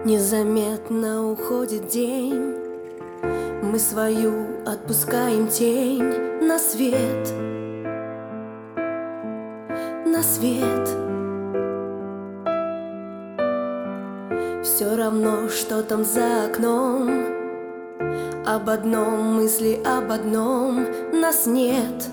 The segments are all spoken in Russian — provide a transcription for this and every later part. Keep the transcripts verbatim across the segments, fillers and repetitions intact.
Незаметно уходит день, мы свою отпускаем тень на свет, на свет. Все равно, что там за окном, об одном мысли, об одном. Нас нет,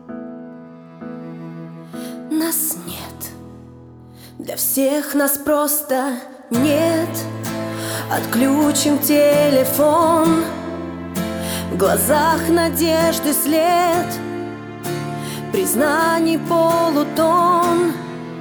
нас нет. Для всех нас просто нет. Отключим телефон, в глазах надежды след, признаний полутон,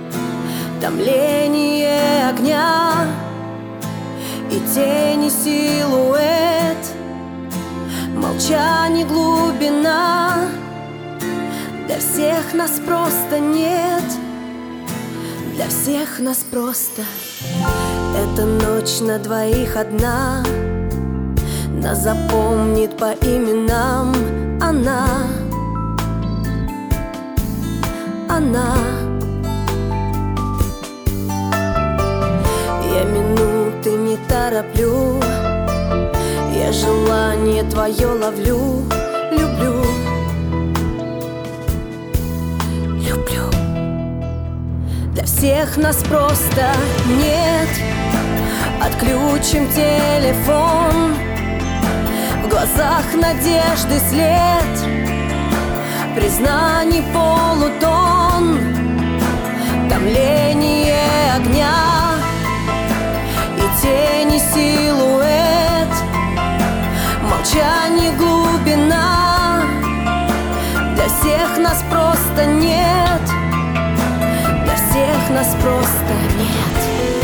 томление огня и тени силуэт, молчание глубина. Для всех нас просто нет, для всех нас просто. Эта ночь на двоих одна, нас запомнит по именам она, она. Я минуты не тороплю, я желание твое ловлю, люблю, люблю. Для всех нас просто нет. Отключим телефон, в глазах надежды след, признаний полутон, томление огня и тени силуэт, молчание глубина. Для всех нас просто нет, для всех нас просто нет.